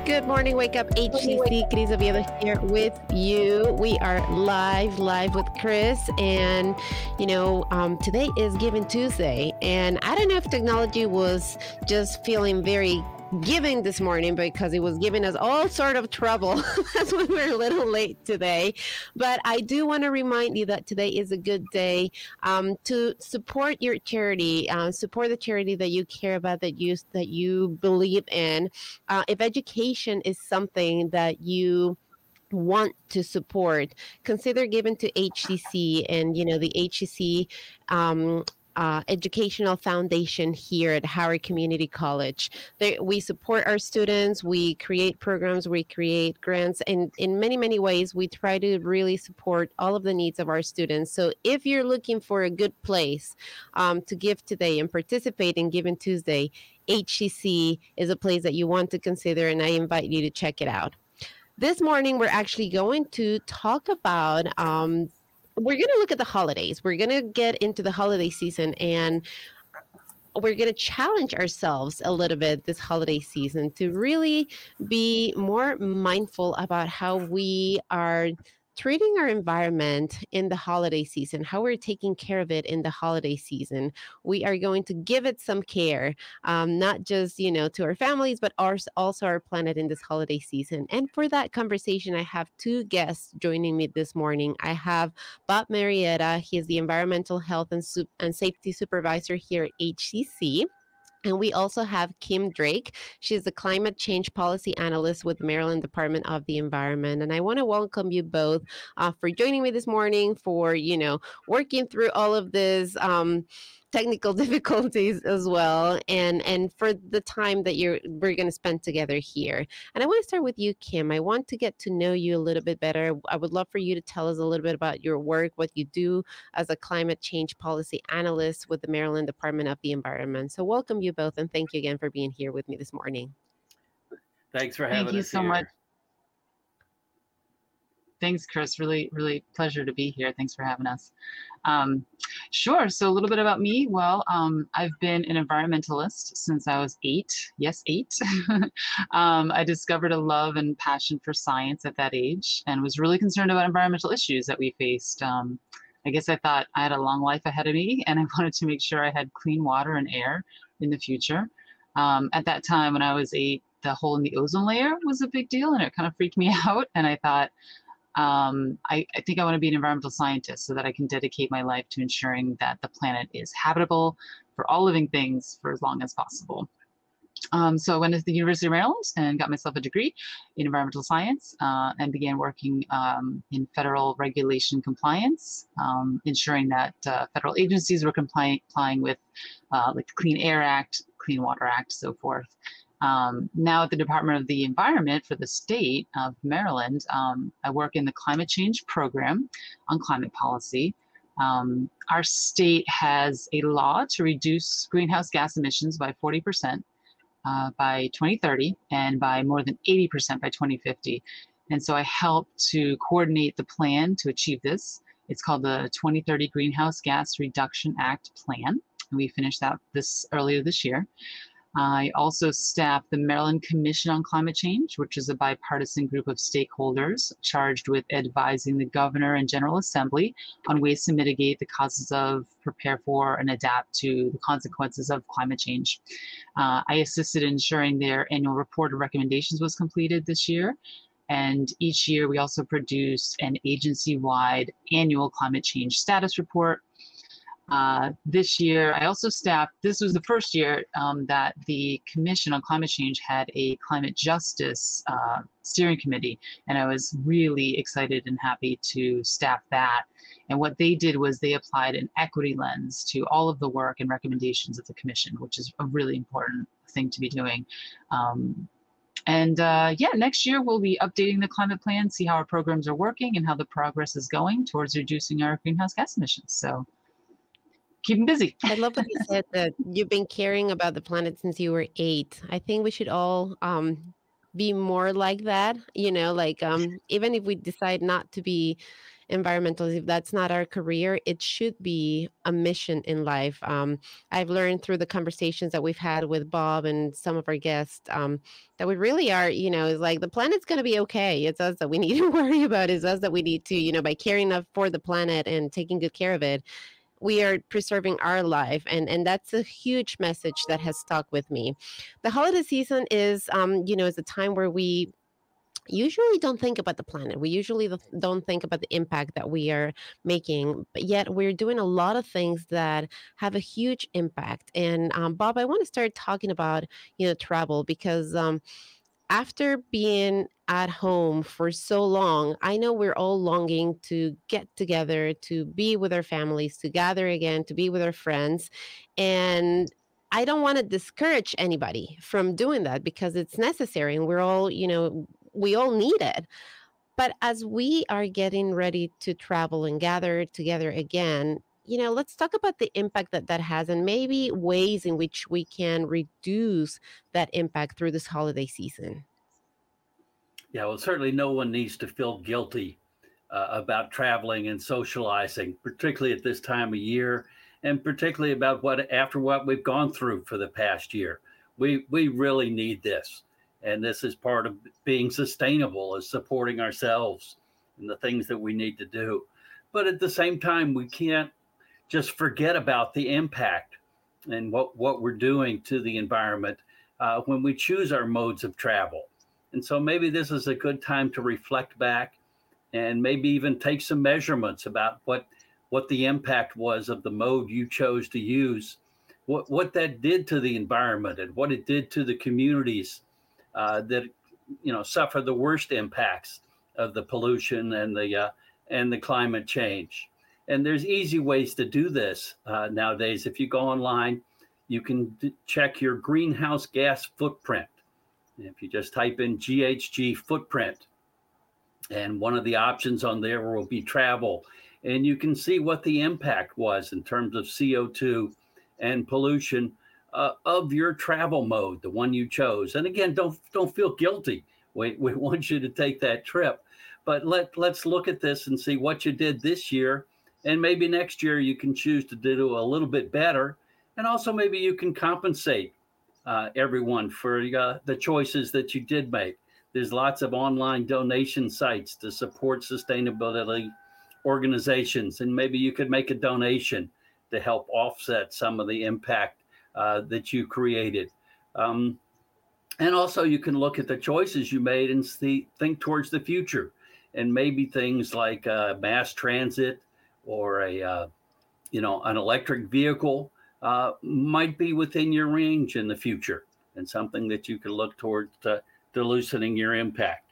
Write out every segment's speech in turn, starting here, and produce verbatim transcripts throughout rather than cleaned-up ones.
Good morning, Wake Up H C C. Cris Oviedo here with you. We are live, live with Chris. And, you know, um, today is Giving Tuesday. And I don't know if technology was just feeling very giving this morning because it was giving us all sort of trouble. That's why we're a little late today. But I do want to remind you that today is a good day um, to support your charity, uh, support the charity that you care about, that you that you believe in. Uh, if education is something that you want to support, consider giving to H C C. And you know, the H C C um, uh, Educational Foundation here at Howard Community College. They, we support our students, we create programs, we create grants, and in many, many ways, we try to really support all of the needs of our students. So if you're looking for a good place um, to give today and participate in Giving Tuesday, H C C is a place that you want to consider, and I invite you to check it out. This morning, we're actually going to talk about, um, we're going to look at the holidays. We're going to get into the holiday season, and we're going to challenge ourselves a little bit this holiday season to really be more mindful about how we are treating our environment in the holiday season, how we're taking care of it in the holiday season. We are going to give it some care, um, not just, you know, to our families, but ours, also our planet in this holiday season. And for that conversation, I have two guests joining me this morning. I have Bob Marietta. He is the Environmental Health and, Su- and Safety Supervisor here at H C C. And we also have Kim Drake. She's the Climate Change Policy Analyst with the Maryland Department of the Environment. And I want to welcome you both uh, for joining me this morning, for, you know, working through all of this um, technical difficulties as well, and and for the time that you're we're going to spend together here. And I want to start with you, Kim. I want to get to know you a little bit better. I would love for you to tell us a little bit about your work, what you do as a climate change policy analyst with the Maryland Department of the Environment. So welcome you both, and thank you again for being here with me this morning. Thanks for having us. Thank you so here. much. Thanks, Chris. Really, really pleasure to be here. Thanks for having us. Um, sure. So a little bit about me. Well, um, I've been an environmentalist since I was eight. Yes, eight. um, I discovered a love and passion for science at that age and was really concerned about environmental issues that we faced. Um, I guess I thought I had a long life ahead of me, and I wanted to make sure I had clean water and air in the future. Um, at that time, when I was eight, the hole in the ozone layer was a big deal, and it kind of freaked me out. And I thought, Um, I, I think I want to be an environmental scientist so that I can dedicate my life to ensuring that the planet is habitable for all living things for as long as possible. Um, so I went to the University of Maryland and got myself a degree in environmental science uh, and began working um, in federal regulation compliance, um, ensuring that uh, federal agencies were complying, complying with uh, like the Clean Air Act, Clean Water Act, so forth. Um, now at the Department of the Environment for the state of Maryland, um, I work in the climate change program on climate policy. Um, our state has a law to reduce greenhouse gas emissions by forty percent uh, by twenty thirty and by more than eighty percent by twenty fifty. And so I help to coordinate the plan to achieve this. It's called the twenty thirty Greenhouse Gas Reduction Act Plan. And we finished that this earlier this year. I also staff the Maryland Commission on Climate Change, which is a bipartisan group of stakeholders charged with advising the governor and General Assembly on ways to mitigate the causes of, prepare for, and adapt to the consequences of climate change. Uh, I assisted in ensuring their annual report of recommendations was completed this year. And each year we also produce an agency-wide annual climate change status report. Uh, this year, I also staffed, this was the first year um, that the Commission on Climate Change had a climate justice uh, steering committee, and I was really excited and happy to staff that. And what they did was they applied an equity lens to all of the work and recommendations of the Commission, which is a really important thing to be doing. Um, and uh, yeah, next year we'll be updating the climate plan, see how our programs are working and how the progress is going towards reducing our greenhouse gas emissions. So. Keep them busy. I love what you said, that you've been caring about the planet since you were eight. I think we should all um, be more like that, you know, like um, even if we decide not to be environmentalists, if that's not our career, it should be a mission in life. Um, I've learned through the conversations that we've had with Bob and some of our guests, um, that we really are, you know, is like the planet's going to be okay. It's us that we need to worry about. It's us that we need to, you know, by caring enough for the planet and taking good care of it, we are preserving our life, and and that's a huge message that has stuck with me. The holiday season is, um you know, is a time where we usually don't think about the planet. We usually th- don't think about the impact that we are making, but yet we're doing a lot of things that have a huge impact. And um, Bob, I want to start talking about, you know, travel, because um, after being at home for so long, I know we're all longing to get together, to be with our families, to gather again, to be with our friends. And I don't want to discourage anybody from doing that because it's necessary and we're all, you know, we all need it. But as we are getting ready to travel and gather together again, you know, let's talk about the impact that that has and maybe ways in which we can reduce that impact through this holiday season. Yeah, well, certainly no one needs to feel guilty uh, about traveling and socializing, particularly at this time of year, and particularly about what after what we've gone through for the past year. We we really need this, and this is part of being sustainable, is supporting ourselves and the things that we need to do. But at the same time, we can't just forget about the impact and what what we're doing to the environment uh, when we choose our modes of travel. And so maybe this is a good time to reflect back and maybe even take some measurements about what what the impact was of the mode you chose to use, what what that did to the environment and what it did to the communities uh, that you know suffer the worst impacts of the pollution and the uh, and the climate change. And there's easy ways to do this uh, nowadays. If you go online, you can d- check your greenhouse gas footprint. If you just type in G H G footprint, and one of the options on there will be travel, and you can see what the impact was in terms of C O two and pollution uh, of your travel mode, the one you chose. And again, don't don't feel guilty. We, we want you to take that trip, but let let's look at this and see what you did this year, and maybe next year you can choose to do a little bit better, and also maybe you can compensate uh, everyone for uh, the choices that you did make. There's lots of online donation sites to support sustainability organizations, and maybe you could make a donation to help offset some of the impact uh, that you created. Um, and also, you can look at the choices you made and see, think towards the future, and maybe things like uh, mass transit or a uh, you know an electric vehicle uh, might be within your range in the future, and something that you can look toward to, to loosening your impact.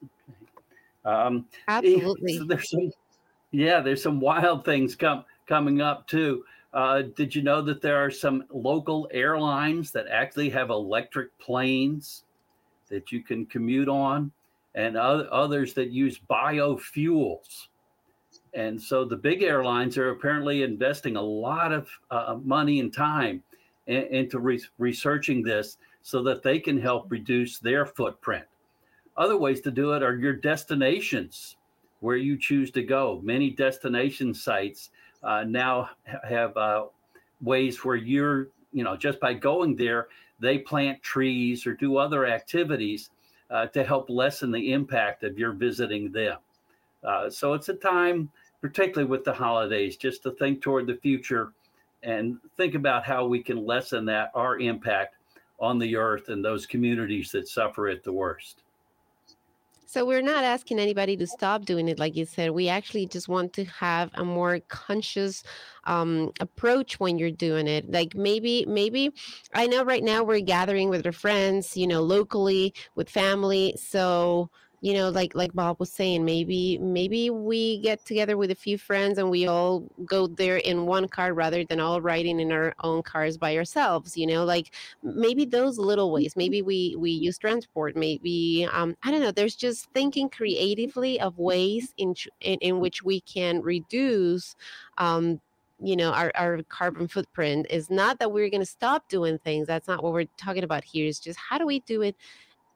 Um, so Absolutely. there's some, yeah, there's some wild things come coming up too. Uh, did you know that there are some local airlines that actually have electric planes that you can commute on, and oth- others that use biofuels? And so the big airlines are apparently investing a lot of uh, money and time in, into re- researching this so that they can help reduce their footprint. Other ways to do it are your destinations where you choose to go. Many destination sites uh, now have uh, ways where you're, you know, just by going there, they plant trees or do other activities uh, to help lessen the impact of your visiting them. Uh, so it's a time, particularly with the holidays, just to think toward the future and think about how we can lessen that our impact on the earth and those communities that suffer it the worst. So we're not asking anybody to stop doing it, like you said. We actually just want to have a more conscious um, approach when you're doing it. Like maybe, maybe I know right now we're gathering with our friends, you know, locally with family. So you know, like like Bob was saying, maybe maybe we get together with a few friends and we all go there in one car rather than all riding in our own cars by ourselves. You know, like maybe those little ways, maybe we we use transport, maybe um I don't know, there's just thinking creatively of ways in ch- in, in which we can reduce um you know our, our carbon footprint. Is not that we're going to stop doing things, that's not what we're talking about here. Is just how do we do it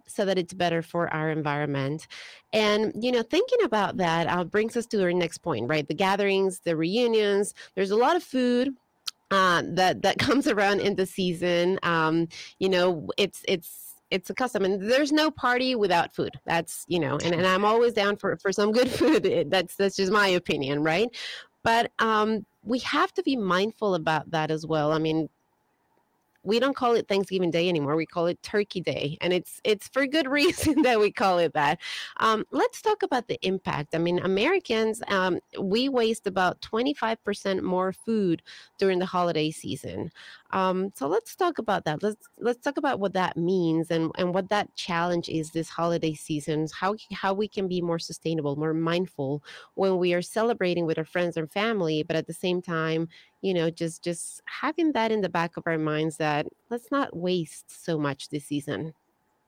so that it's better for our environment. And, you know, thinking about that uh, brings us to our next point, right? The gatherings, the reunions, there's a lot of food uh, that that comes around in the season. Um, you know, it's it's it's a custom, and there's no party without food. That's, you know, and, and I'm always down for for some good food. It- That's that's just my opinion, right? But um, we have to be mindful about that as well. I mean, we don't call it Thanksgiving Day anymore. We call it Turkey Day, and it's it's for good reason that we call it that. Um, let's talk about the impact. I mean, Americans, um, we waste about twenty-five percent more food during the holiday season. Um, so let's talk about that. Let's let's talk about what that means and and what that challenge is this holiday season. How how we can be more sustainable, more mindful when we are celebrating with our friends and family, but at the same time, you know, just just having that in the back of our minds that let's not waste so much this season.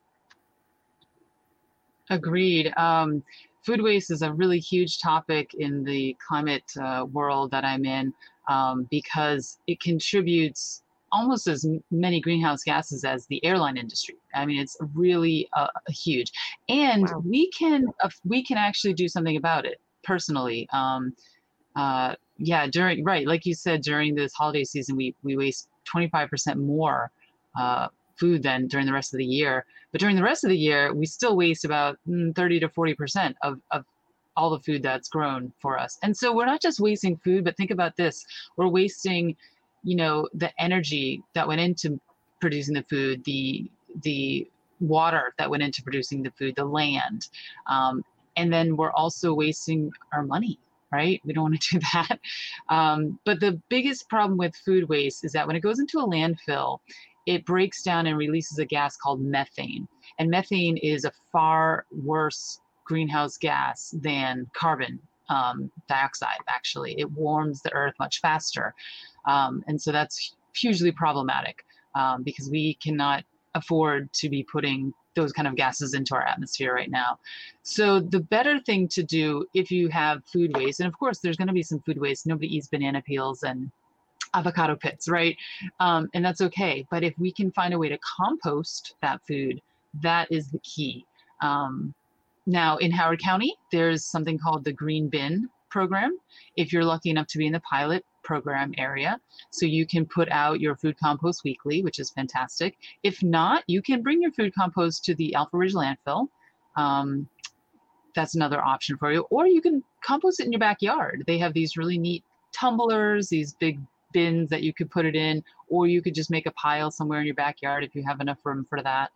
Agreed. Um, food waste is a really huge topic in the climate uh, world that I'm in, um, because it contributes almost as m- many greenhouse gases as the airline industry. I mean, it's really uh, huge, and Wow. we can uh, we can actually do something about it personally. Um, uh, yeah, during right, like you said, during this holiday season, we we waste twenty-five percent more uh, food than during the rest of the year. But during the rest of the year, we still waste about mm, thirty to forty percent of of all the food that's grown for us. And so we're not just wasting food, but think about this: we're wasting, you know, the energy that went into producing the food, the the water that went into producing the food, the land, um, and then we're also wasting our money, right? We don't want to do that. Um, but the biggest problem with food waste is that when it goes into a landfill, it breaks down and releases a gas called methane. And methane is a far worse greenhouse gas than carbon um, dioxide, actually. It warms the earth much faster. Um, and so that's hugely problematic, um, because we cannot afford to be putting those kind of gases into our atmosphere right now. So the better thing to do if you have food waste, and of course there's going to be some food waste. Nobody eats banana peels and avocado pits, right? Um, and that's okay. But if we can find a way to compost that food, that is the key. Um, now, in Howard County, there's something called the Green Bin Program. If you're lucky enough to be in the pilot program area, so you can put out your food compost weekly, which is fantastic. If not, you can bring your food compost to the Alpha Ridge landfill. Um, that's another option for you. Or you can compost it in your backyard. They have these really neat tumblers, these big bins that you could put it in, or you could just make a pile somewhere in your backyard if you have enough room for that.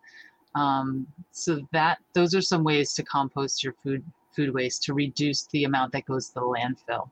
Um, so that those are some ways to compost your food food waste to reduce the amount that goes to the landfill.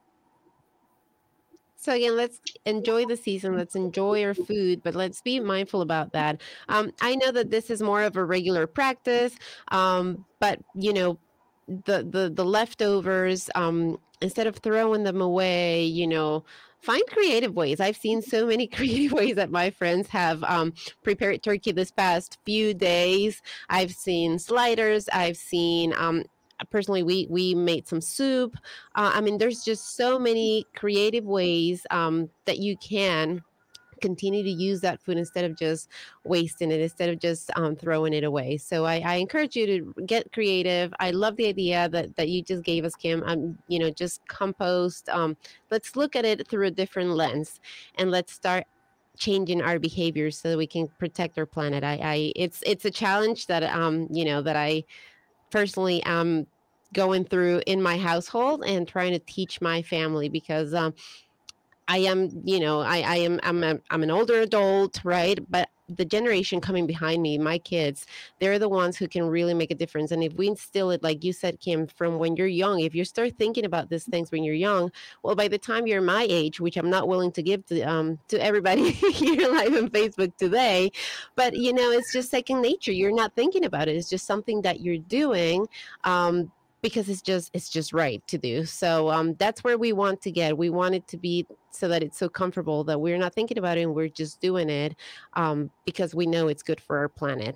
So again, let's enjoy the season. Let's enjoy our food, but let's be mindful about that. Um, I know that this is more of a regular practice, um, but you know, the the the leftovers, um, instead of throwing them away, you know, find creative ways. I've seen so many creative ways that my friends have um, prepared turkey this past few days. I've seen sliders. I've seen um, personally we we made some soup. uh, I mean, there's just so many creative ways um, that you can continue to use that food instead of just wasting it, instead of just um, throwing it away. So I, I encourage you to get creative. I love the idea that, that you just gave us, Kim. Um, you know, just compost. Um, let's look at it through a different lens, and let's start changing our behaviors so that we can protect our planet. I, I it's it's a challenge that um you know that I personally am going through in my household and trying to teach my family, because um, I am, you know, I, I am, I'm, a, I'm an older adult, right? But the generation coming behind me, my kids, they're the ones who can really make a difference. And if we instill it, like you said, Kim, from when you're young, if you start thinking about these things when you're young, well, by the time you're my age, which I'm not willing to give to um to everybody here live on Facebook today, but you know, it's just second nature. You're not thinking about it. It's just something that you're doing. Um, because it's just it's just right to do. So um, that's where we want to get. We want it to be so that it's so comfortable that we're not thinking about it and we're just doing it um, because we know it's good for our planet.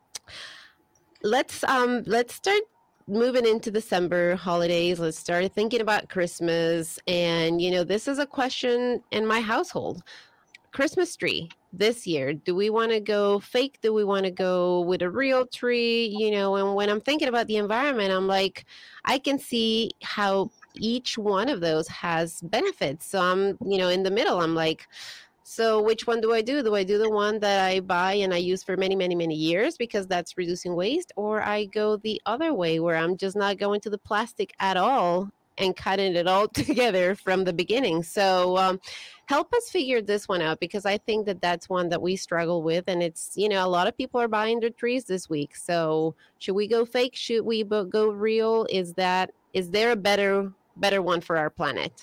Let's um let's start moving into December holidays. Let's start thinking about Christmas. And you know, this is a question in my household. Christmas tree this year. Do we want to go fake? Do we want to go with a real tree? You know, and when I'm thinking about the environment, I'm like, I can see how each one of those has benefits. So I'm, you know, in the middle, I'm like, so which one do I do? Do I do the one that I buy and I use for many, many, many years because that's reducing waste? Or I go the other way where I'm just not going to the plastic at all and cutting it all together from the beginning. So um, help us figure this one out, because I think that that's one that we struggle with. And it's, you know, a lot of people are buying their trees this week. So should we go fake? Should we go real? Is that, is there a better, better one for our planet?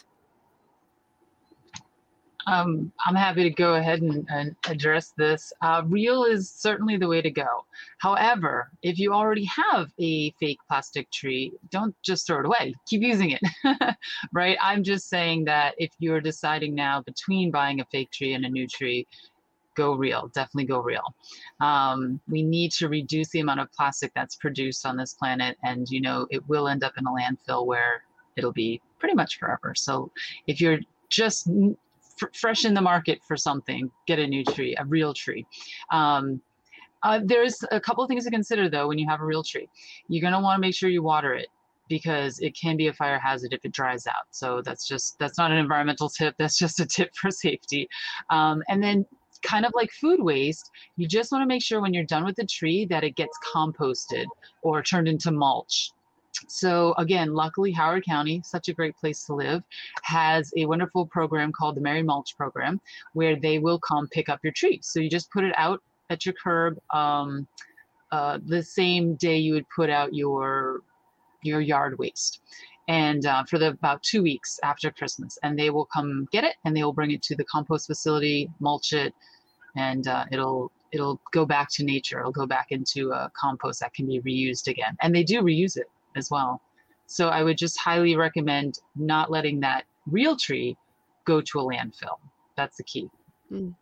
Um, I'm happy to go ahead and, and address this. Uh, real is certainly the way to go. However, if you already have a fake plastic tree, don't just throw it away. Keep using it, right? I'm just saying that if you're deciding now between buying a fake tree and a new tree, go real, definitely go real. Um, we need to reduce the amount of plastic that's produced on this planet, and you know, it will end up in a landfill where it'll be pretty much forever. So if you're just fresh in the market for something, get a new tree, a real tree. Um, uh, there's a couple of things to consider though when you have a real tree. You're gonna wanna make sure you water it, because it can be a fire hazard if it dries out. So that's just, that's not an environmental tip, that's just a tip for safety. Um, and then kind of like food waste, you just wanna make sure when you're done with the tree that it gets composted or turned into mulch. So again, luckily Howard County, such a great place to live, has a wonderful program called the Merry Mulch Program, where they will come pick up your tree. So you just put it out at your curb um, uh, the same day you would put out your your yard waste, and uh, for the about two weeks after Christmas, and they will come get it and they will bring it to the compost facility, mulch it, and uh, it'll it'll go back to nature. It'll go back into a compost that can be reused again, and they do reuse it as well. So I would just highly recommend not letting that real tree go to a landfill. That's the key. Mm.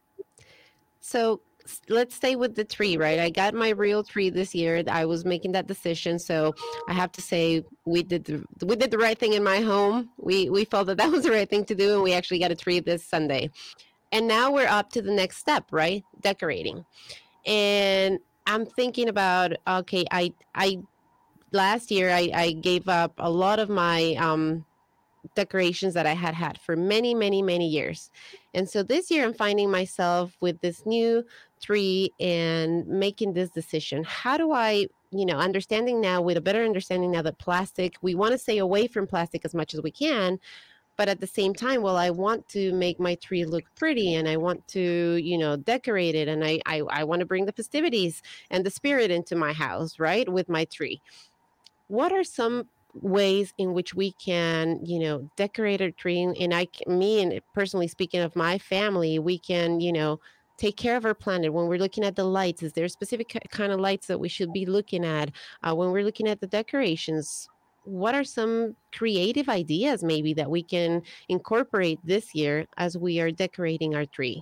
So let's stay with the tree, right? I got my real tree this year. I was making that decision. So I have to say we did the, we did the right thing in my home. We, we felt that that was the right thing to do. And we actually got a tree this Sunday. And now we're up to the next step, right? Decorating. And I'm thinking about, okay, I, I, last year, I, I gave up a lot of my um, decorations that I had had for many, many, many years. And so this year I'm finding myself with this new tree and making this decision. How do I, you know, understanding now, with a better understanding now that plastic, we want to stay away from plastic as much as we can. But at the same time, well, I want to make my tree look pretty and I want to, you know, decorate it. And I, I, I want to bring the festivities and the spirit into my house, right, with my tree. What are some ways in which we can, you know, decorate our tree? And I, me and personally speaking of my family, we can, you know, take care of our planet. When we're looking at the lights, is there a specific kind of lights that we should be looking at? Uh, when we're looking at the decorations, what are some creative ideas maybe that we can incorporate this year as we are decorating our tree?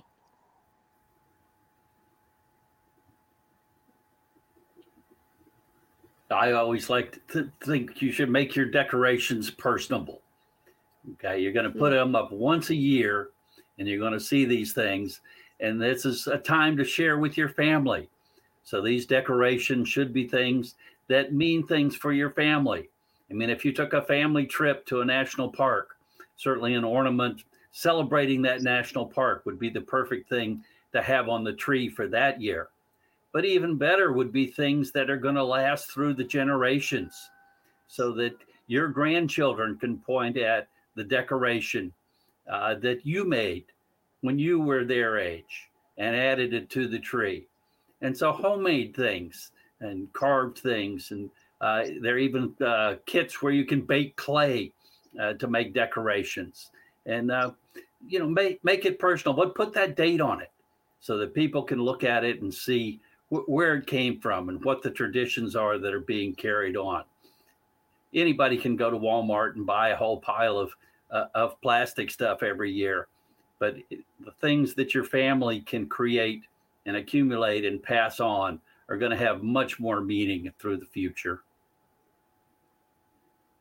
I always like to think you should make your decorations personable. Okay, you're going to put them up once a year and you're going to see these things. And this is a time to share with your family. So these decorations should be things that mean things for your family. I mean, if you took a family trip to a national park, certainly an ornament celebrating that national park would be the perfect thing to have on the tree for that year. But even better would be things that are going to last through the generations, so that your grandchildren can point at the decoration uh, that you made when you were their age and added it to the tree. And so homemade things and carved things, and uh, there are even uh, kits where you can bake clay uh, to make decorations. And, uh, you know, make, make it personal, but put that date on it so that people can look at it and see where it came from and what the traditions are that are being carried on. Anybody can go to Walmart and buy a whole pile of uh, of plastic stuff every year, but the things that your family can create and accumulate and pass on are going to have much more meaning through the future.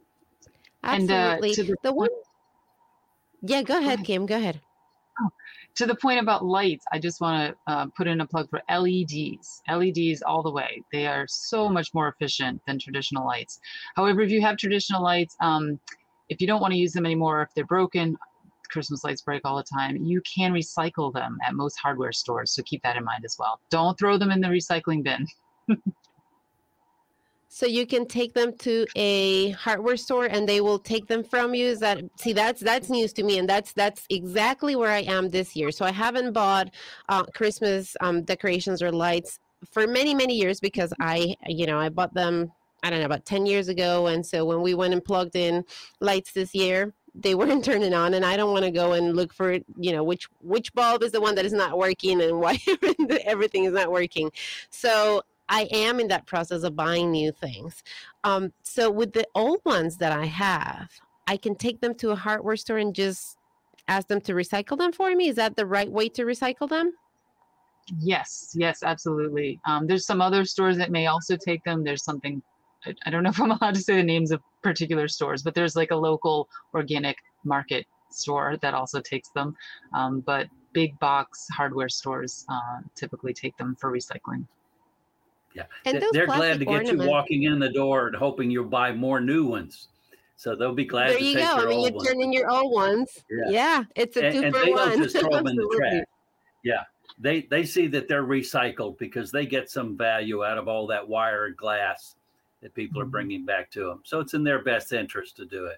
Absolutely. And, uh, the, the one, yeah, go ahead, Kim. Go ahead. Oh, to the point about lights, I just want to uh, put in a plug for L E Ds. L E Ds all the way. They are so much more efficient than traditional lights. However, if you have traditional lights, um, if you don't want to use them anymore, if they're broken, Christmas lights break all the time, you can recycle them at most hardware stores. So keep that in mind as well. Don't throw them in the recycling bin. So you can take them to a hardware store and they will take them from you. Is that, see, that's that's news to me, and that's that's exactly where I am this year. So I haven't bought uh, Christmas um, decorations or lights for many many years because I, you know, I bought them, I don't know, about ten years ago, and so when we went and plugged in lights this year, they weren't turning on, and I don't want to go and look for, you know, which which bulb is the one that is not working and why everything is not working. So I am in that process of buying new things. Um, so with the old ones that I have, I can take them to a hardware store and just ask them to recycle them for me. Is that the right way to recycle them? Yes, yes, absolutely. Um, there's some other stores that may also take them. There's something, I, I don't know if I'm allowed to say the names of particular stores, but there's like a local organic market store that also takes them. Um, but big box hardware stores uh, typically take them for recycling. Yeah, And those they're glad to get ornaments, you walking in the door and hoping you'll buy more new ones. So they'll be glad there to you take go. your I mean, old you ones. turn in your old ones. Yeah. Yeah, it's a And, two and for they one. don't just throw them in the Absolutely. trash. Yeah, they they see that they're recycled because they get some value out of all that wire and glass that people are bringing back to them. So it's in their best interest to do it.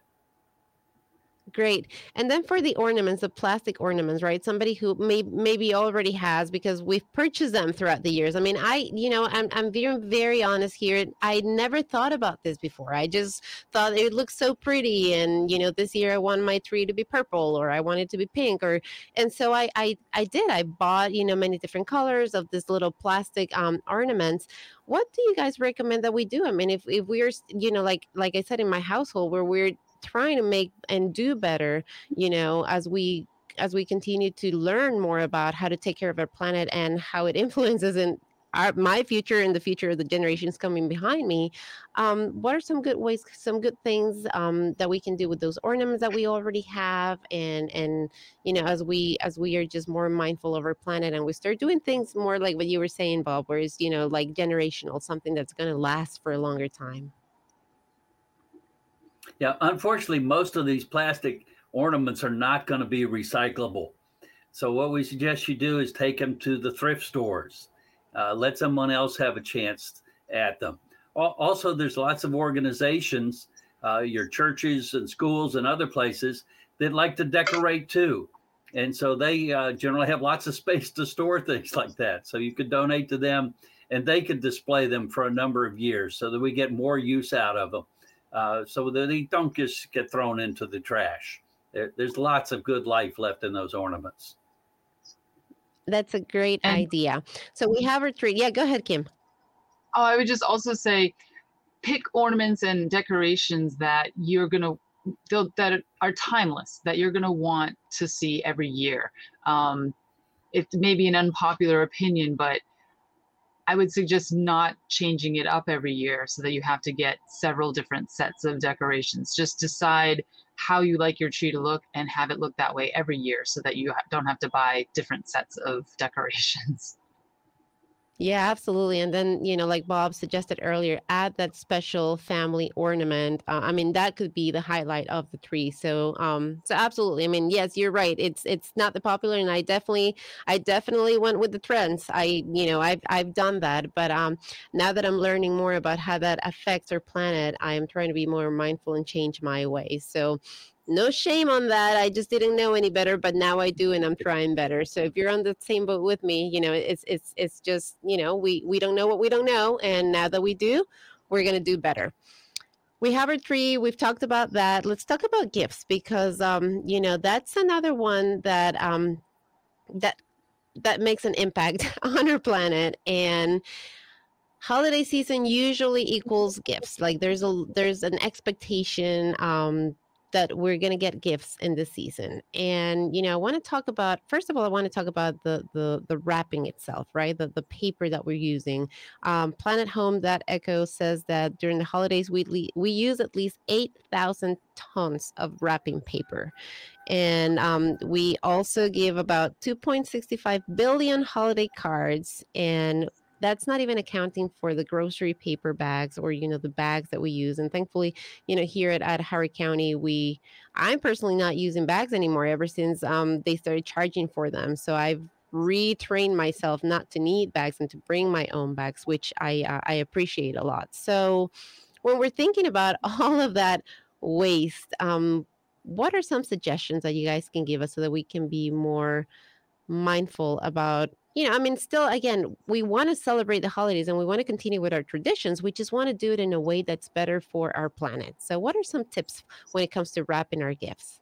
Great. And then for the ornaments, the plastic ornaments, right? Somebody who may, maybe already has, because we've purchased them throughout the years. I mean, I, you know, I'm, I'm being very honest here. I never thought about this before. I just thought it looks so pretty. And, you know, this year I want my tree to be purple, or I want it to be pink, or, and so I, I, I did, I bought, you know, many different colors of this little plastic um, ornaments. What do you guys recommend that we do? I mean, if, if we're, you know, like, like I said, in my household where we're trying to make and do better, you know, as we as we continue to learn more about how to take care of our planet and how it influences in our, my future and the future of the generations coming behind me. Um, what are some good ways, some good things um, that we can do with those ornaments that we already have, and and you know, as we as we are just more mindful of our planet and we start doing things more like what you were saying, Bob, where it's, you know, like generational, something that's going to last for a longer time. Yeah, unfortunately, most of these plastic ornaments are not going to be recyclable. So what we suggest you do is take them to the thrift stores. Uh, let someone else have a chance at them. Also, there's lots of organizations, uh, your churches and schools and other places that like to decorate too. And so they uh, generally have lots of space to store things like that. So you could donate to them and they could display them for a number of years so that we get more use out of them. Uh, so that they don't just get thrown into the trash. There, there's lots of good life left in those ornaments. That's a great And idea. So we have our tree. Yeah, go ahead, Kim. oh, I would just also say, pick ornaments and decorations that you're gonna that are timeless, that you're gonna want to see every year. Um, it may be an unpopular opinion, but I would suggest not changing it up every year so that you have to get several different sets of decorations. Just decide how you like your tree to look and have it look that way every year so that you don't have to buy different sets of decorations. Yeah, absolutely. And then, you know, like Bob suggested earlier, add that special family ornament. Uh, I mean, that could be the highlight of the tree. So, um, so absolutely. I mean, yes, you're right. It's it's not the popular, and I definitely, I definitely went with the trends. I, you know, I've I've done that, but um, now that I'm learning more about how that affects our planet, I am trying to be more mindful and change my ways. So, no shame on that. I just didn't know any better, but now I do, and I'm trying better. So if you're on the same boat with me, you know, it's it's it's just, you know, we we don't know what we don't know, and now that we do, we're gonna do better. We have our tree. We've talked about that. Let's talk about gifts, because um, you know, that's another one that um that that makes an impact on our planet. And holiday season usually equals gifts. Like there's a there's an expectation um that we're going to get gifts in this season. And, you know, I want to talk about, first of all, I want to talk about the the the wrapping itself, right? The the paper that we're using. Um, Planet Home that Echo says that during the holidays, we le- we use at least eight thousand tons of wrapping paper. And um, we also give about two point six five billion holiday cards. And that's not even accounting for the grocery paper bags or, you know, the bags that we use. And thankfully, you know, here at, at Howard County, we, I'm personally not using bags anymore ever since um, they started charging for them. So I've retrained myself not to need bags and to bring my own bags, which I, uh, I appreciate a lot. So when we're thinking about all of that waste, um, what are some suggestions that you guys can give us so that we can be more mindful about, you know, I mean, still, again, we want to celebrate the holidays and we want to continue with our traditions. We just want to do it in a way that's better for our planet. So what are some tips when it comes to wrapping our gifts?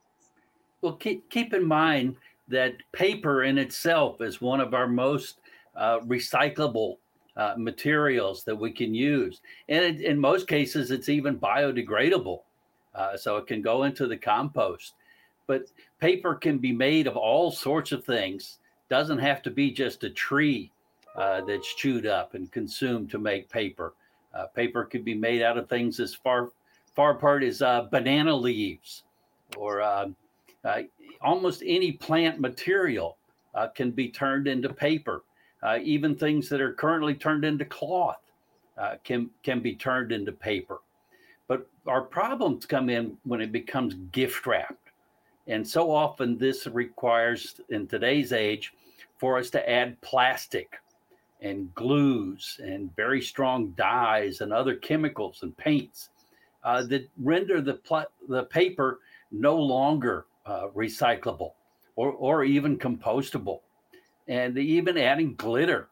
Well, keep, keep in mind that paper in itself is one of our most uh, recyclable uh, materials that we can use. And it, in most cases, it's even biodegradable. Uh, so it can go into the compost. But paper can be made of all sorts of things. Doesn't have to be just a tree uh, that's chewed up and consumed to make paper. Uh, paper could be made out of things as far far apart as uh, banana leaves, or uh, uh, almost any plant material uh, can be turned into paper. Uh, even things that are currently turned into cloth uh, can can be turned into paper. But our problems come in when it becomes gift wrapped. And so often this requires, in today's age, for us to add plastic and glues and very strong dyes and other chemicals and paints uh, that render the, pl- the paper no longer uh, recyclable or, or even compostable. And even adding glitter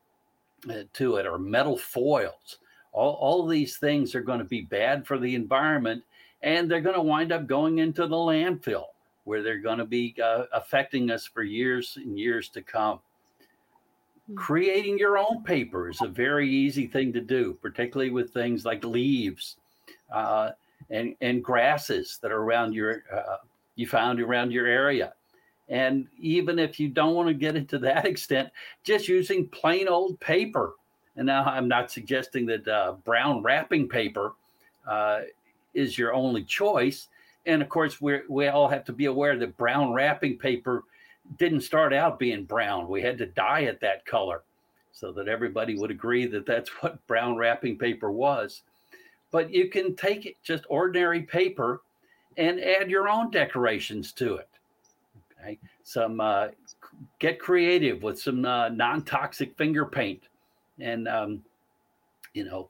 uh, to it, or metal foils. All, all these things are going to be bad for the environment, and they're going to wind up going into the landfill, where they're going to be uh, affecting us for years and years to come. Mm-hmm. Creating your own paper is a very easy thing to do, particularly with things like leaves uh, and, and grasses that are around your, uh, you found around your area. And even if you don't want to get into that extent, just using plain old paper. And now I'm not suggesting that uh, brown wrapping paper uh, is your only choice. And of course, we we all have to be aware that brown wrapping paper didn't start out being brown. We had to dye it that color so that everybody would agree that that's what brown wrapping paper was. But you can take it, just ordinary paper, and add your own decorations to it. Okay, some uh, get creative with some uh, non-toxic finger paint, and um, you know,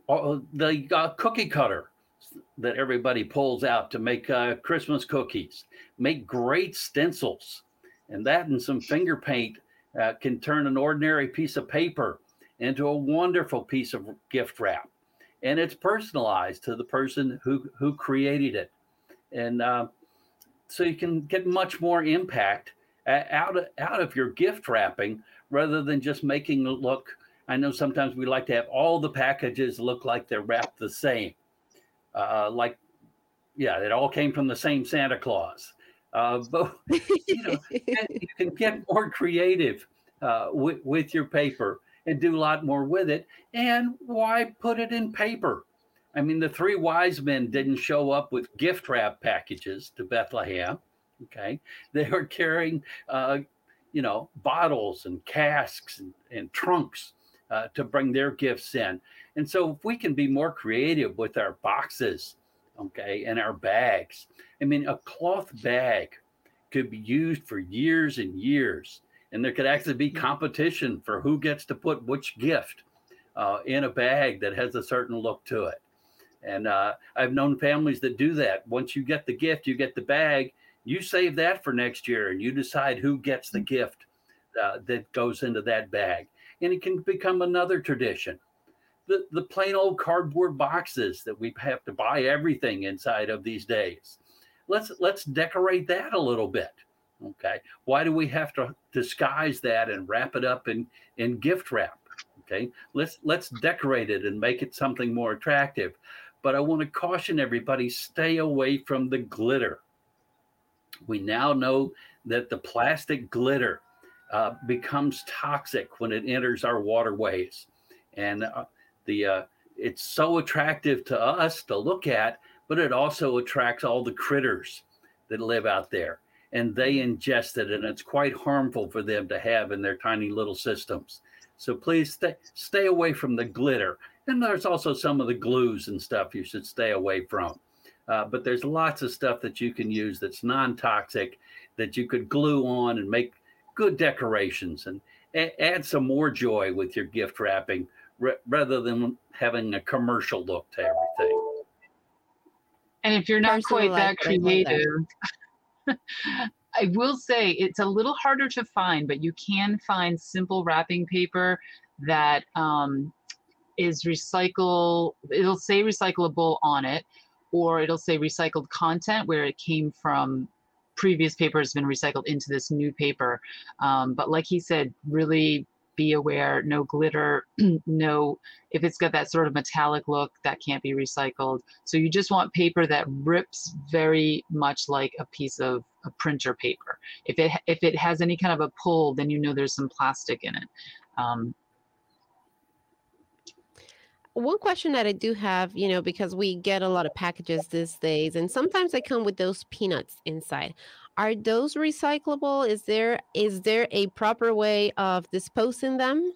the uh, cookie cutter that everybody pulls out to make uh, Christmas cookies. Make great stencils, and that and some finger paint uh, can turn an ordinary piece of paper into a wonderful piece of gift wrap, and it's personalized to the person who who created it, and uh, so you can get much more impact out of, out of your gift wrapping rather than just making it look. I know sometimes we like to have all the packages look like they're wrapped the same. Uh, like, yeah, it all came from the same Santa Claus. Uh, but, you know, you can get more creative uh, with, with your paper and do a lot more with it. And why put it in paper? I mean, the three wise men didn't show up with gift wrap packages to Bethlehem. Okay. They were carrying, uh, you know, bottles and casks and, and trunks uh, to bring their gifts in. And so if we can be more creative with our boxes, okay, and our bags, I mean, a cloth bag could be used for years and years. And there could actually be competition for who gets to put which gift uh, in a bag that has a certain look to it. And uh, I've known families that do that. Once you get the gift, you get the bag, you save that for next year, and you decide who gets the gift uh, that goes into that bag. And it can become another tradition. The, the plain old cardboard boxes that we have to buy everything inside of these days. Let's let's decorate that a little bit. Okay. Why do we have to disguise that and wrap it up in, in gift wrap? Okay. Let's let's decorate it and make it something more attractive. but I want to caution everybody, stay away from the glitter. We now know that the plastic glitter uh, becomes toxic when it enters our waterways. And uh, the uh, it's so attractive to us to look at, but it also attracts all the critters that live out there. And they ingest it, and it's quite harmful for them to have in their tiny little systems. So please stay, stay away from the glitter. And there's also some of the glues and stuff you should stay away from. Uh, but there's lots of stuff that you can use that's non-toxic, that you could glue on and make good decorations and a- add some more joy with your gift wrapping r- rather than having a commercial look to everything. And if you're not quite that Personalized, I love creative, I will say it's a little harder to find, but you can find simple wrapping paper that um, is recycle. It'll say recyclable on it, or it'll say recycled content where it came from. Previous paper has been recycled into this new paper. Um, but like he said, really be aware, no glitter, no, if it's got that sort of metallic look, that can't be recycled. So you just want paper that rips very much like a piece of a printer paper. If it if it has any kind of a pull, then you know there's some plastic in it. Um, One question that I do have, you know, because we get a lot of packages these days, and sometimes they come with those peanuts inside. Are those recyclable? Is there is there a proper way of disposing them?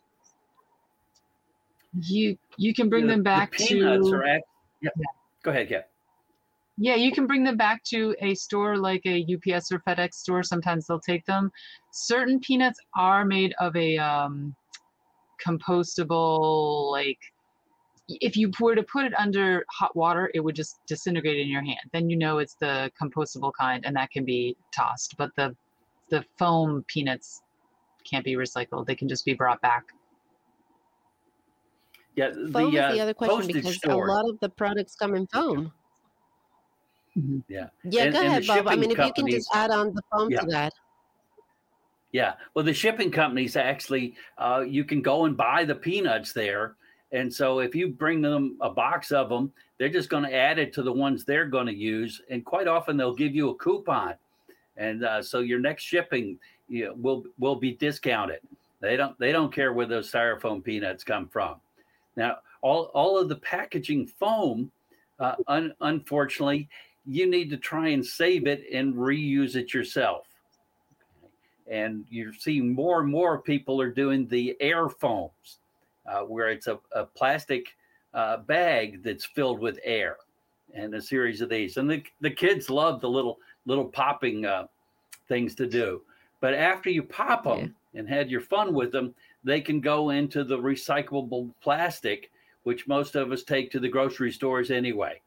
you you can bring The, them the back peanuts to are act- yeah. yeah. Go ahead, yeah. Yeah, you can bring them back to a store like a U P S or FedEx store. Sometimes they'll take them. Certain peanuts are made of a um, compostable, like if you were to put it under hot water, it would just disintegrate in your hand. Then you know it's the compostable kind, and that can be tossed. But the the foam peanuts can't be recycled. They can just be brought back. Yeah, Foam the is the uh, other question postage because a stores. lot of the products come in foam. Mhm. Yeah, Yeah, and go and the ahead, Bob. I shipping mean, if you can just companies. add on the foam Yeah, to that. yeah. Well, the shipping companies actually, uh, you can go and buy the peanuts there, and so if you bring them a box of them, they're just going to add it to the ones they're going to use, and quite often they'll give you a coupon, and uh, so your next shipping, you know, will will be discounted. They don't they don't care where those styrofoam peanuts come from. Now, all all of the packaging foam, uh, un, unfortunately, you need to try and save it and reuse it yourself. And you're seeing more and more people are doing the air foams, uh, where it's a, a plastic uh, bag that's filled with air, and a series of these. And the, the kids love the little little popping uh, things to do. But after you pop Yeah. them and had your fun with them, they can go into the recyclable plastic, which most of us take to the grocery stores anyway.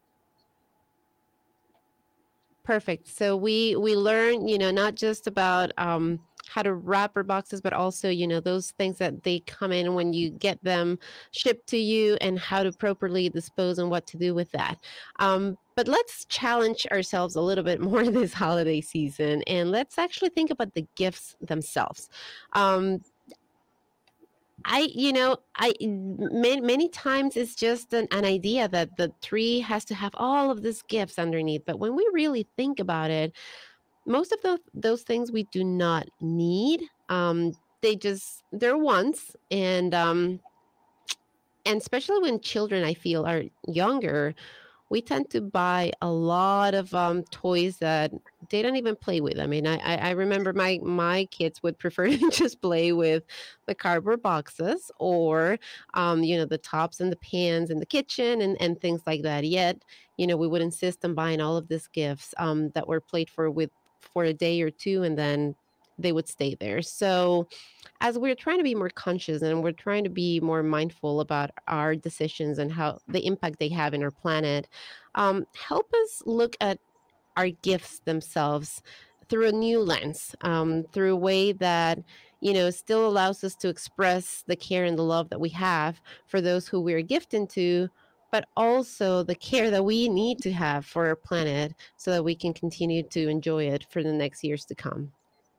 Perfect. So we we learn, you know, not just about um, how to wrap our boxes, but also, you know, those things that they come in when you get them shipped to you, and how to properly dispose and what to do with that. Um, but let's challenge ourselves a little bit more this holiday season, and let's actually think about the gifts themselves. Um, I, you know, I many, many times it's just an, an idea that the tree has to have all of these gifts underneath. But when we really think about it, most of those those things we do not need. Um, they just they're wants, and um, and especially when children, I feel, are younger, we tend to buy a lot of um, toys that they don't even play with. I mean, I, I I remember my my kids would prefer to just play with the cardboard boxes, or um, you know, the tops and the pans in the kitchen, and, and things like that. Yet, you know, we would insist on buying all of these gifts um, that were played for with for a day or two, and then they would stay there. So as we're trying to be more conscious, and we're trying to be more mindful about our decisions and how the impact they have in our planet, um, help us look at our gifts themselves through a new lens, um, through a way that, you know, still allows us to express the care and the love that we have for those who we're gifting to, but also the care that we need to have for our planet so that we can continue to enjoy it for the next years to come.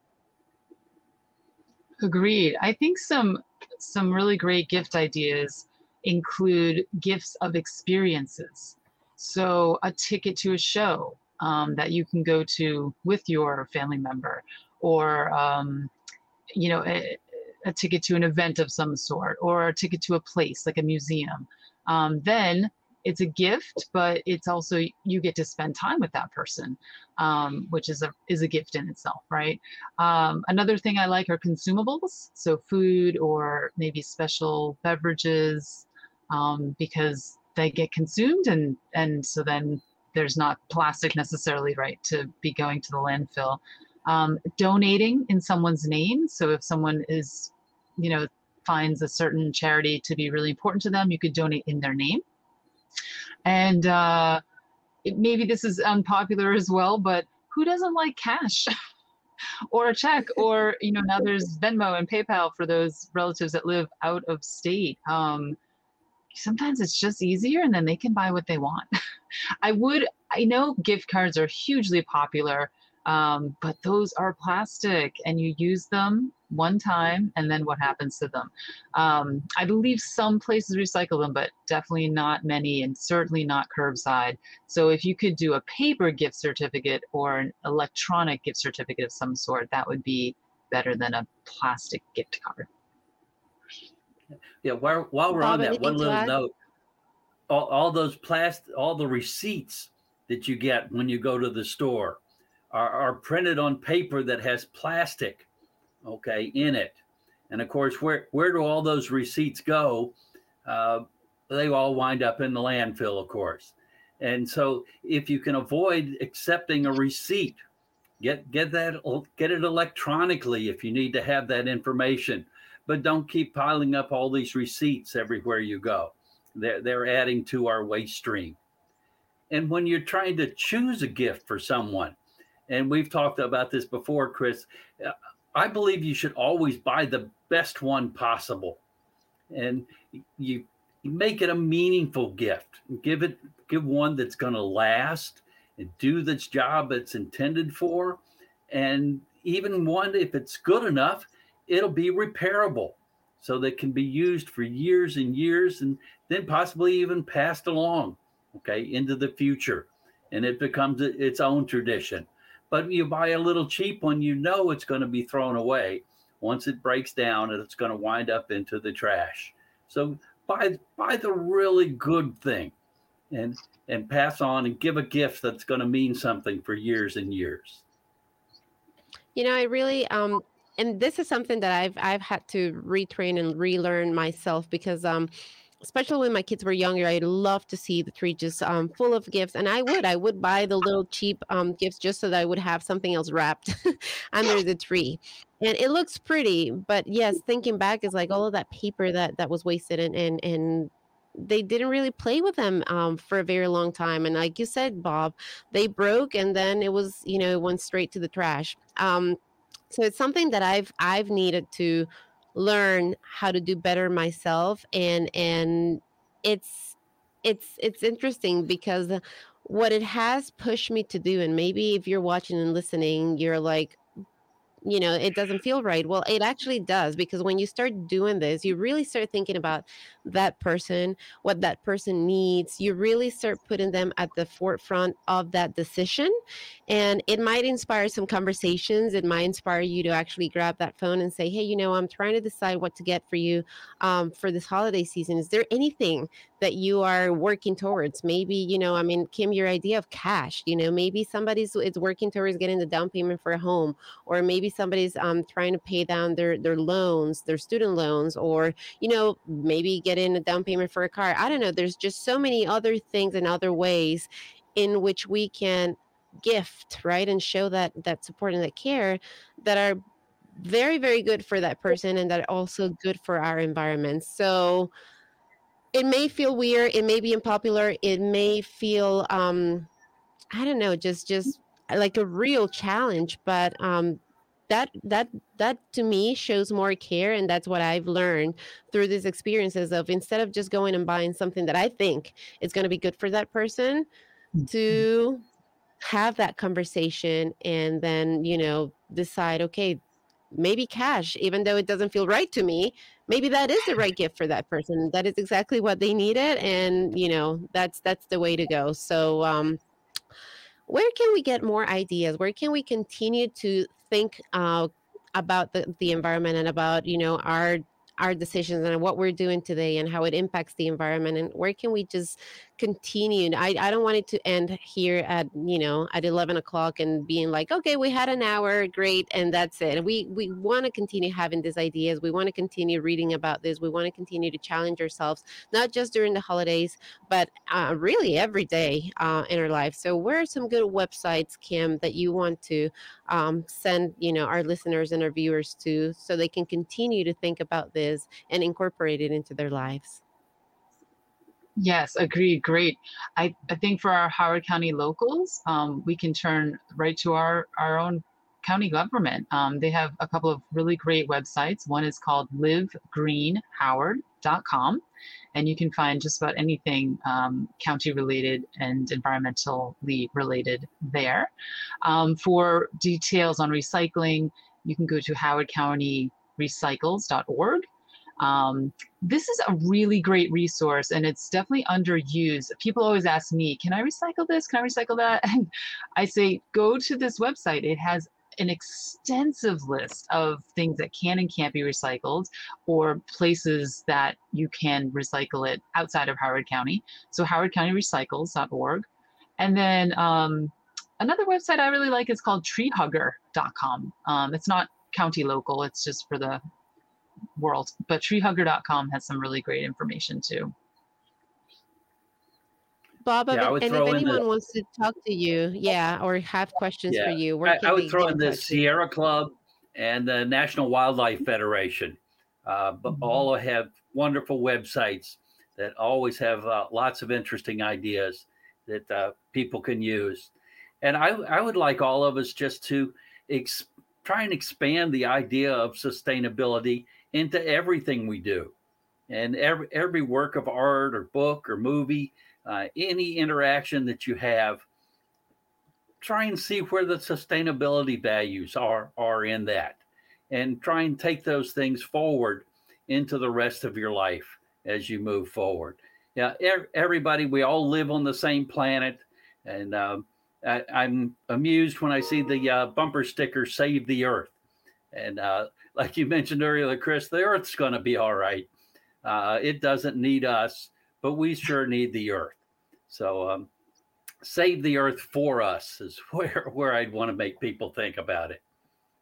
Agreed. I think some some really great gift ideas include gifts of experiences. So a ticket to a show um, that you can go to with your family member, or um, you know, a, a ticket to an event of some sort, or a ticket to a place like a museum. Um, then it's a gift, but it's also you get to spend time with that person, um, which is a is a gift in itself, right? Um, another thing I like are consumables, so food or maybe special beverages, um, because they get consumed, and and so then there's not plastic necessarily, right, to be going to the landfill. Um, donating in someone's name, so if someone is, you know, finds a certain charity to be really important to them, you could donate in their name. And uh, it, maybe this is unpopular as well, but who doesn't like cash or a check? Or, you know, now there's Venmo and PayPal for those relatives that live out of state. Um, sometimes it's just easier, and then they can buy what they want. I would, I know gift cards are hugely popular, um, but those are plastic, and you use them one time, and then what happens to them? Um, I believe some places recycle them, but definitely not many, and certainly not curbside. So if you could do a paper gift certificate or an electronic gift certificate of some sort, that would be better than a plastic gift card. Yeah, while, while we're Bob, on that, anything one to little add? note, all, all those plast, all the receipts that you get when you go to the store are, are printed on paper that has plastic, okay, in it. And of course, where, where do all those receipts go? Uh, they all wind up in the landfill, of course. And so if you can avoid accepting a receipt, get, get that, get it electronically if you need to have that information. But don't keep piling up all these receipts everywhere you go. They're, they're adding to our waste stream. And when you're trying to choose a gift for someone, and we've talked about this before, Chris, I believe you should always buy the best one possible. And you, you make it a meaningful gift. Give it, give one that's going to last and do this job it's intended for. And even one, if it's good enough, it'll be repairable, so that can be used for years and years, and then possibly even passed along, okay, into the future. And it becomes its own tradition. But you buy a little cheap one, you know it's going to be thrown away once it breaks down, and it's going to wind up into the trash. So buy buy the really good thing, and and pass on and give a gift that's going to mean something for years and years. You know, I really um and this is something that I've I've had to retrain and relearn myself, because um especially when my kids were younger, I'd love to see the tree just um full of gifts, and I would I would buy the little cheap um gifts just so that I would have something else wrapped under the tree. And it looks pretty, but yes, thinking back is like all of that paper that that was wasted, and and and they didn't really play with them um, for a very long time. And like you said, Bob, they broke, and then it was, you know, it went straight to the trash. Um, so it's something that I've I've needed to learn how to do better myself, and and it's it's it's interesting because what it has pushed me to do, and maybe if you're watching and listening, you're like, you know, it doesn't feel right. Well, it actually does, because when you start doing this, you really start thinking about that person, what that person needs. You really start putting them at the forefront of that decision. And it might inspire some conversations. It might inspire you to actually grab that phone and say, hey, you know, I'm trying to decide what to get for you um, for this holiday season. Is there anything that you are working towards? Maybe, you know, I mean, Kim, your idea of cash, you know, maybe somebody's is working towards getting the down payment for a home, or maybe somebody's um, trying to pay down their, their loans, their student loans, or, you know, maybe getting a down payment for a car. I don't know. There's just so many other things and other ways in which we can gift, right? And show that, that support and that care that are very, very good for that person, and that are also good for our environment. So it may feel weird. It may be unpopular. It may feel, um, I don't know, just, just like a real challenge, but, um, that that that to me shows more care, and that's what I've learned through these experiences of, instead of just going and buying something that I think is going to be good for that person, to have that conversation and then, you know, decide, okay, maybe cash, even though it doesn't feel right to me, maybe that is the right gift for that person. That is exactly what they needed. And, you know, that's, that's the way to go. So, um, where can we get more ideas? Where can we continue to think uh, about the, the environment and about, you know, our our decisions and what we're doing today and how it impacts the environment, and where can we just continue? I, I don't want it to end here at, you know, at eleven o'clock and being like, okay, we had an hour, great, and that's it. We we want to continue having these ideas. We want to continue reading about this. We want to continue to challenge ourselves, not just during the holidays, but uh, really every day uh, in our life. So where are some good websites, Kim, that you want to um, send, you know, our listeners and our viewers to, so they can continue to think about this and incorporate it into their lives? Yes, agreed. Great. I, I think for our Howard County locals, um, we can turn right to our, our own county government. Um, they have a couple of really great websites. One is called live green howard dot com, and you can find just about anything um, county related and environmentally related there. Um, for details on recycling, you can go to howard county recycles dot org. Um, this is a really great resource, and it's definitely underused. People always ask me, can I recycle this? Can I recycle that? And I say, go to this website. It has an extensive list of things that can and can't be recycled, or places that you can recycle it outside of Howard County. So howard county recycles dot org. And then um, another website I really like is called tree hugger dot com. Um, it's not county local, it's just for the world, but tree hugger dot com has some really great information too. Bob, Yeah, I and would if throw in anyone the wants to talk to you, yeah, or have questions for yeah, you, where I, can I they would throw get in in the touch with you? Sierra Club and the National Wildlife Federation. Uh, but Mhm. all have wonderful websites that always have uh, lots of interesting ideas that uh, people can use. And I, I would like all of us just to ex- try and expand the idea of sustainability into everything we do. And every, every work of art or book or movie, uh, any interaction that you have, try and see where the sustainability values are, are in that. And try and take those things forward into the rest of your life as you move forward. Yeah, er- everybody, we all live on the same planet. And um, I, I'm amused when I see the uh, bumper sticker, Save the Earth. And uh, like you mentioned earlier, Chris, the Earth's going to be all right. Uh, it doesn't need us, but we sure need the Earth. So um, save the Earth for us is where, where I'd want to make people think about it.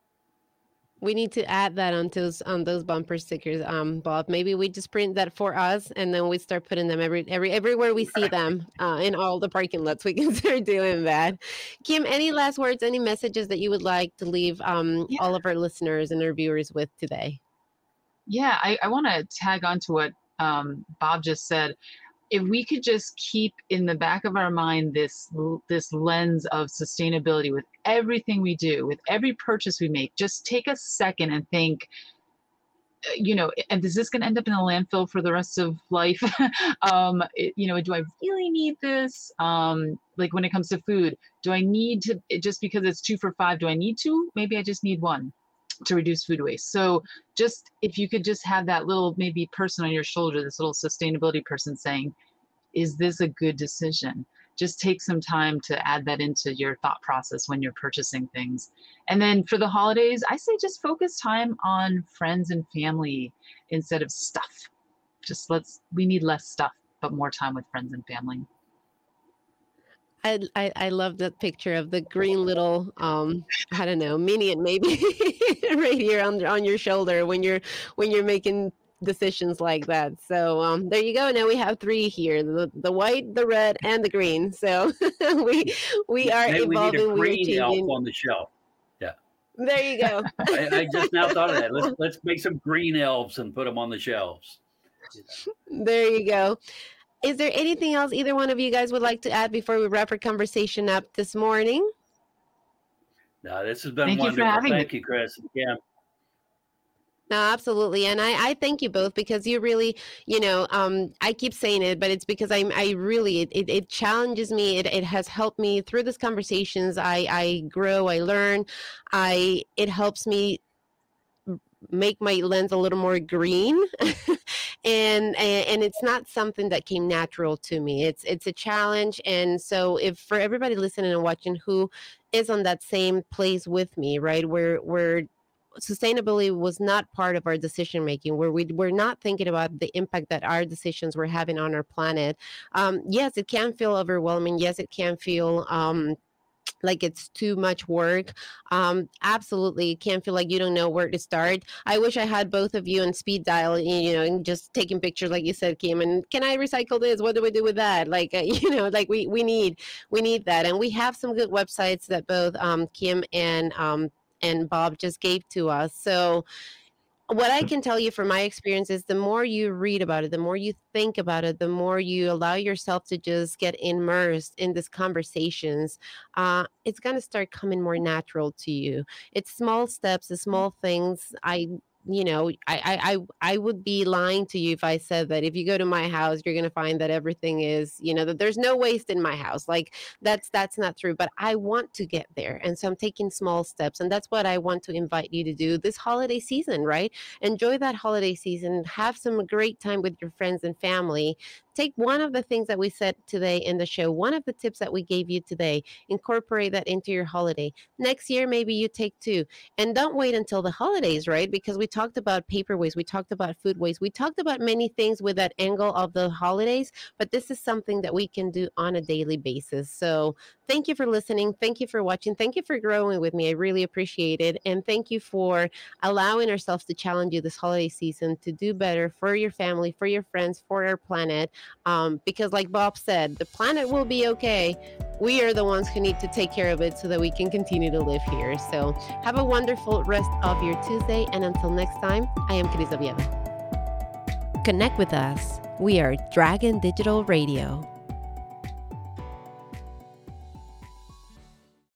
We need to add that on those on those bumper stickers, um, Bob. Maybe we just print that for us, and then we start putting them every every everywhere we see them uh, in all the parking lots. We can start doing that. Kim, any last words, any messages that you would like to leave um, Yeah, all of our listeners and our viewers with today? yeah. I, I want to tag on to what um, Bob just said. If we could just keep in the back of our mind this this lens of sustainability with everything we do, with every purchase we make, just take a second and think, uh, you know, and is this going to end up in a landfill for the rest of life? um, it- you know, do I really need this? Um, like when it comes to food, do I need to, it- just because it's two for five, do I need two? Maybe I just need one to reduce food waste. So just, if you could just have that little maybe person on your shoulder, this little sustainability person saying, is this a good decision? Just take some time to add that into your thought process when you're purchasing things. And then for the holidays, I say just focus time on friends and family instead of stuff. Just let's, we need less stuff, but more time with friends and family. I, I I love that picture of the green little um I don't know, minion maybe right here on on your shoulder when you're when you're making decisions like that. So um there you go. Now we have three here: the the white, the red, and the green. So we we are Maybe we need a evolving. We are green elf changing. on the shelf. Yeah, There you go. I, I just now thought of that. Let's let's make some green elves and put them on the shelves. There you go. Is there anything else either one of you guys would like to add before we wrap our conversation up this morning? No, this has been Thank you for wonderful. having me. Thank you, Chris. Yeah, No, absolutely. And I, I thank you both because you really, you know, um, I keep saying it, but it's because I'm, I really, it, it, it challenges me. It, it has helped me through these conversations. I, I grow, I learn, I, it helps me make my lens a little more green. and, and and it's not something that came natural to me. It's it's a challenge. And so if for everybody listening and watching who is on that same place with me, right, where where sustainability was not part of our decision making, where we were not thinking about the impact that our decisions were having on our planet. Um, yes, it can feel overwhelming. Yes, it can feel um, like it's too much work. Um, absolutely, it can feel like you don't know where to start. I wish I had both of you on speed dial, you know, and just taking pictures, like you said, Kim. And can I recycle this? What do we do with that? Like, uh, you know, like we we need we need that, and we have some good websites that both um, Kim and um, and Bob just gave to us. So what I can tell you from my experience is the more you read about it, the more you think about it, the more you allow yourself to just get immersed in these conversations, uh, it's going to start coming more natural to you. It's small steps, the small things. I you know, I, I, I I would be lying to you if I said that if you go to my house, you're gonna find that everything is, you know, that there's no waste in my house. Like that's that's not true. But I want to get there. And so I'm taking small steps. And that's what I want to invite you to do this holiday season, right? Enjoy that holiday season, have some great time with your friends and family. Take one of the things that we said today in the show, one of the tips that we gave you today, incorporate that into your holiday. Next year, maybe you take two. And don't wait until the holidays, right? Because we talked about paper waste, we talked about food waste, we talked about many things with that angle of the holidays, but this is something that we can do on a daily basis. So thank you for listening. Thank you for watching. Thank you for growing with me. I really appreciate it. And thank you for allowing ourselves to challenge you this holiday season to do better for your family, for your friends, for our planet. Um, because like Bob said, the planet will be okay. We are the ones who need to take care of it so that we can continue to live here. So have a wonderful rest of your Tuesday. And until next time, I am Cris Oviedo. Connect with us. We are Dragon Digital Radio.